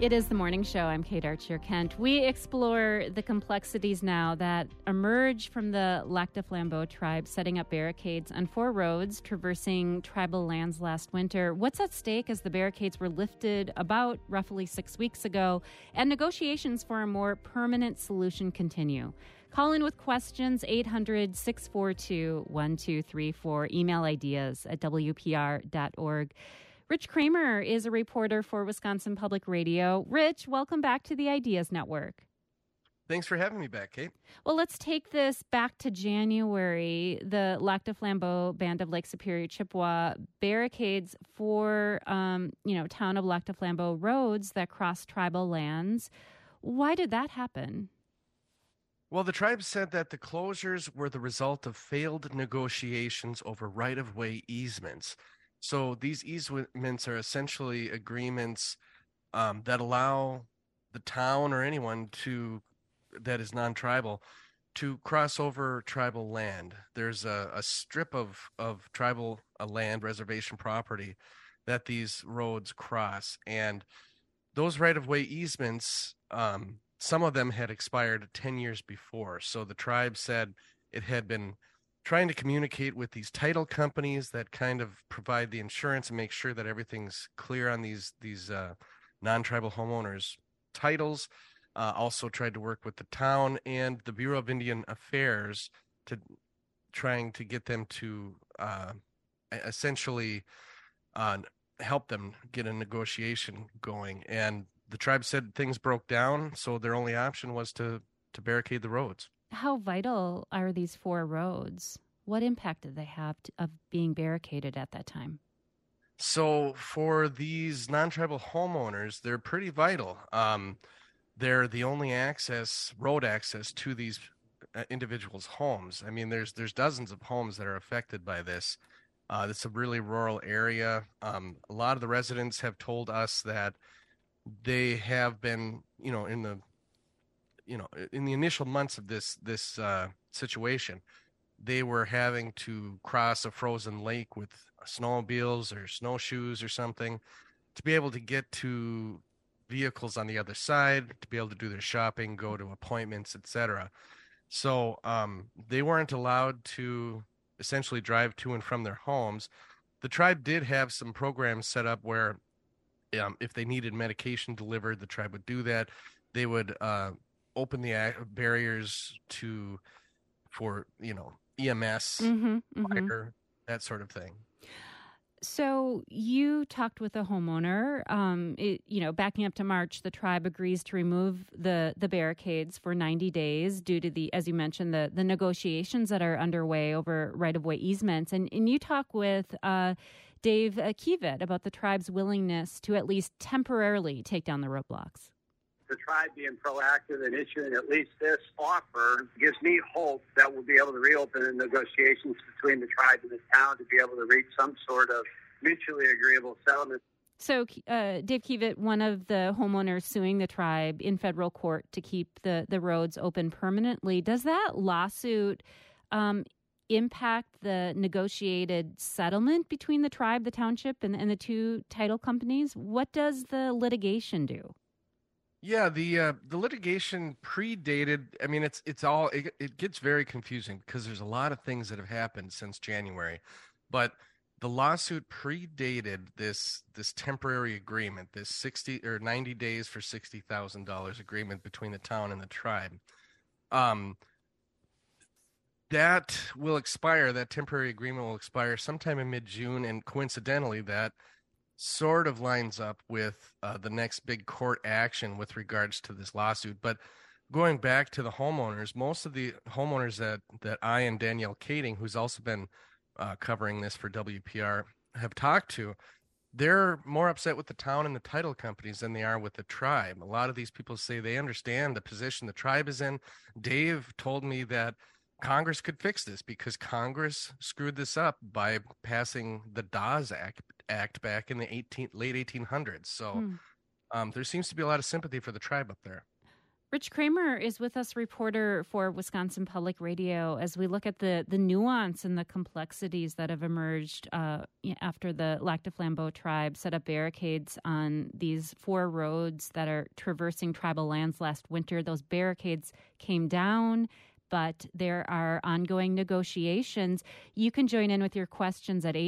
It is the morning show. I'm Kate Archer-Kent. We explore the complexities now that emerge from the Lac du Flambeau tribe setting up barricades on 4 roads traversing tribal lands last winter. What's at stake as the barricades were lifted about roughly 6 weeks ago, and negotiations for a more permanent solution continue. Call in with questions, 800-642-1234. Email ideas at WPR.org. Rich Kramer is a reporter for Wisconsin Public Radio. Rich, welcome back to the Ideas Network. Thanks for having me back, Kate. Well, let's take this back to January. The Lac du Flambeau Band of Lake Superior Chippewa barricades for, town of Lac du Flambeau roads that cross tribal lands. Why did that happen? Well, the tribe said that the closures were the result of failed negotiations over right-of-way easements. So these easements are essentially agreements that allow the town or anyone that is non-tribal to cross over tribal land. There's a strip of tribal land, reservation property, that these roads cross. And those right-of-way easements, some of them had expired 10 years before. So the tribe said it had been trying to communicate with these title companies that kind of provide the insurance and make sure that everything's clear on these non-tribal homeowners' titles. Also tried to work with the town and the Bureau of Indian Affairs to trying to get them to essentially help them get a negotiation going. And the tribe said things broke down, so their only option was to barricade the roads. How vital are these 4 roads? What impact did they have of being barricaded at that time? So for these non-tribal homeowners, they're pretty vital. They're the only road access to these individuals' homes. I mean, there's dozens of homes that are affected by this. It's a really rural area. A lot of the residents have told us that they have been, in the initial months of this situation, they were having to cross a frozen lake with snowmobiles or snowshoes or something to be able to get to vehicles on the other side, to be able to do their shopping, go to appointments, etc. So they weren't allowed to essentially drive to and from their homes. The tribe did have some programs set up where if they needed medication delivered, the tribe would do that. They would open the barriers for EMS, fire, that sort of thing. So you talked with a homeowner. Backing up to March, the tribe agrees to remove the barricades for 90 days due to as you mentioned, the negotiations that are underway over right-of-way easements. And you talk with Dave Kiewit about the tribe's willingness to at least temporarily take down the roadblocks. The tribe being proactive and issuing at least this offer gives me hope that we'll be able to reopen the negotiations between the tribe and the town to be able to reach some sort of mutually agreeable settlement. So Dave Kiewit, one of the homeowners suing the tribe in federal court to keep the roads open permanently, does that lawsuit impact the negotiated settlement between the tribe, the township, and the 2 title companies? What does the litigation do? Yeah, the litigation predated. I mean, it gets very confusing because there's a lot of things that have happened since January, but the lawsuit predated this temporary agreement, this 60 or 90 days for $60,000 agreement between the town and the tribe. That will expire. That temporary agreement will expire sometime in mid-June, and coincidentally, that sort of lines up with the next big court action with regards to this lawsuit. But going back to the homeowners, most of the homeowners that I and Danielle Kading, who's also been covering this for WPR, have talked to, they're more upset with the town and the title companies than they are with the tribe. A lot of these people say they understand the position the tribe is in. Dave told me that Congress could fix this because Congress screwed this up by passing the Dawes Act back in the late 1800s. So there seems to be a lot of sympathy for the tribe up there. Rich Kramer is with us, reporter for Wisconsin Public Radio, as we look at the nuance and the complexities that have emerged after the Lac du Flambeau tribe set up barricades on these 4 roads that are traversing tribal lands last winter. Those barricades came down, but there are ongoing negotiations. You can join in with your questions at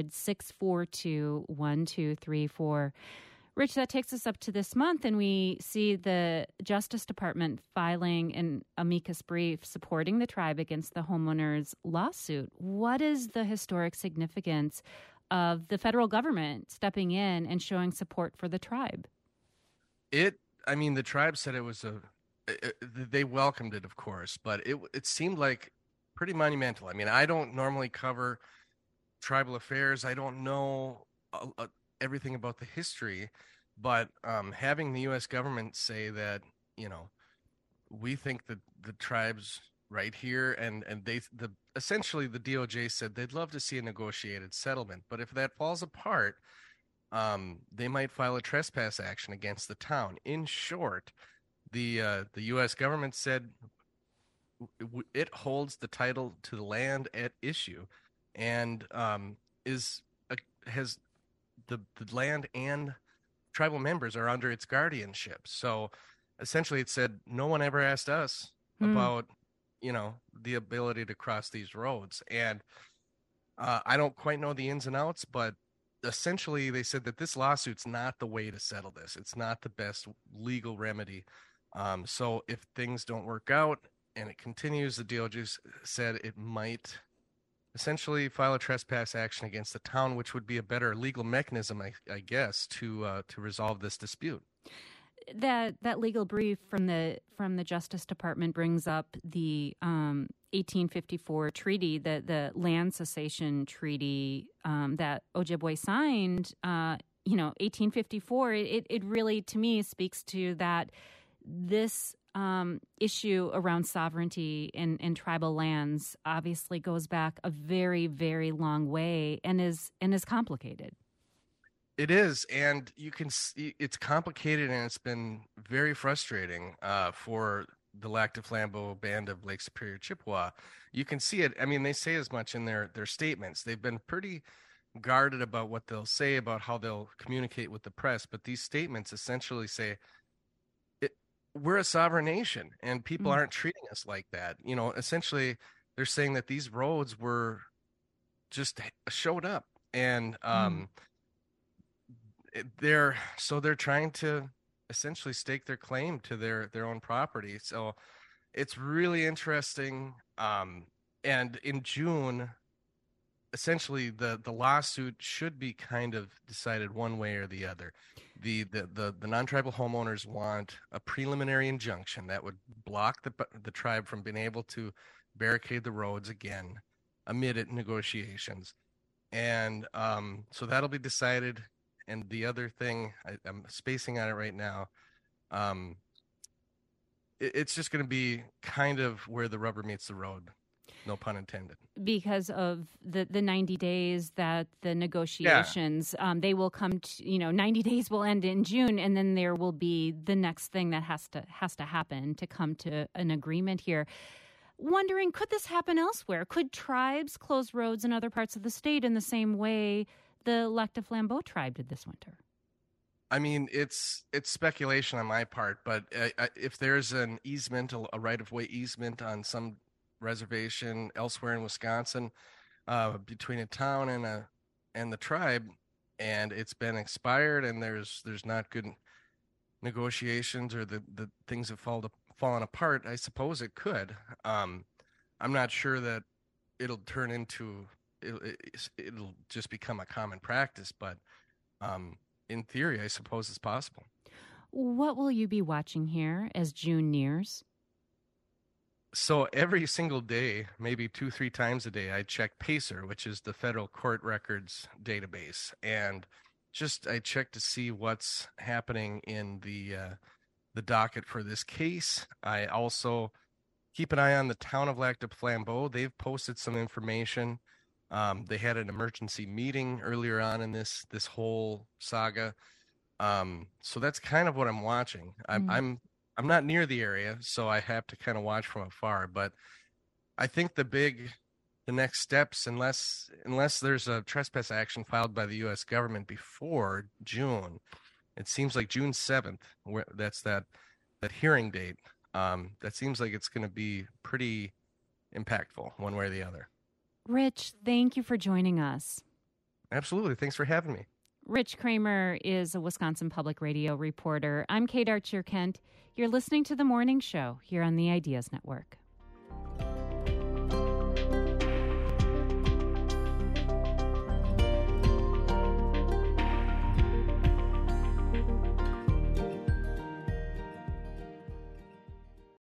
800-642-1234. Rich, that takes us up to this month, and we see the Justice Department filing an amicus brief supporting the tribe against the homeowners' lawsuit. What is the historic significance of the federal government stepping in and showing support for the tribe? The tribe said it was they welcomed it, of course, but it seemed like pretty monumental. I mean, I don't normally cover tribal affairs. I don't know everything about the history, but having the U.S. government say that, we think that the tribe's right here, and essentially the DOJ said they'd love to see a negotiated settlement, but if that falls apart, they might file a trespass action against the town. In short, the U.S. government said it holds the title to the land at issue, and has the land and tribal members are under its guardianship. So essentially it said no one ever asked us about, the ability to cross these roads. And I don't quite know the ins and outs, but essentially they said that this lawsuit's not the way to settle this. It's not the best legal remedy. So if things don't work out and it continues, the DOJ said it might essentially file a trespass action against the town, which would be a better legal mechanism, I guess, to resolve this dispute. That legal brief from the Justice Department brings up the 1854 treaty, the land cessation treaty that Ojibwe signed. 1854. It really, to me, speaks to that this issue around sovereignty in tribal lands obviously goes back a very, very long way and is complicated. It is, and you can see it's complicated, and it's been very frustrating for the Lac du Flambeau Band of Lake Superior Chippewa. You can see it. I mean, they say as much in their statements. They've been pretty guarded about what they'll say, about how they'll communicate with the press, but these statements essentially say, we're a sovereign nation and people aren't treating us like that. Essentially they're saying that these roads were just showed up, and they're trying to essentially stake their claim to their own property. So it's really interesting. And in June, essentially the lawsuit should be kind of decided one way or the other. The non-tribal homeowners want a preliminary injunction that would block the tribe from being able to barricade the roads again amid negotiations. And so that'll be decided. And the other thing, I'm spacing on it right now, it's just going to be kind of where the rubber meets the road. No pun intended. Because of the 90 days that the negotiations, they will come to, 90 days will end in June, and then there will be the next thing that has to happen to come to an agreement here. Wondering, could this happen elsewhere? Could tribes close roads in other parts of the state in the same way the Lac du Flambeau tribe did this winter? I mean, it's speculation on my part, but if there's an easement, a right-of-way easement on some reservation elsewhere in Wisconsin, between a town and the tribe, and it's been expired, and there's not good negotiations, or the things have fallen apart, I suppose it could. I'm not sure that it'll turn into it'll just become a common practice, but in theory, I suppose it's possible. What will you be watching here as June nears? So every single day, maybe 2-3 times a day, I check PACER, which is the Federal Court Records database, and I check to see what's happening in the docket for this case. I also keep an eye on the town of Lac du Flambeau. They've posted some information. They had an emergency meeting earlier on in this whole saga. So that's kind of what I'm watching. I'm I'm not near the area, so I have to kind of watch from afar. But I think the next steps, unless there's a trespass action filed by the U.S. government before June, it seems like June 7th, that's that hearing date. That seems like it's going to be pretty impactful one way or the other. Rich, thank you for joining us. Absolutely. Thanks for having me. Rich Kramer is a Wisconsin Public Radio reporter. I'm Kate Archer Kent. You're listening to The Morning Show here on the Ideas Network.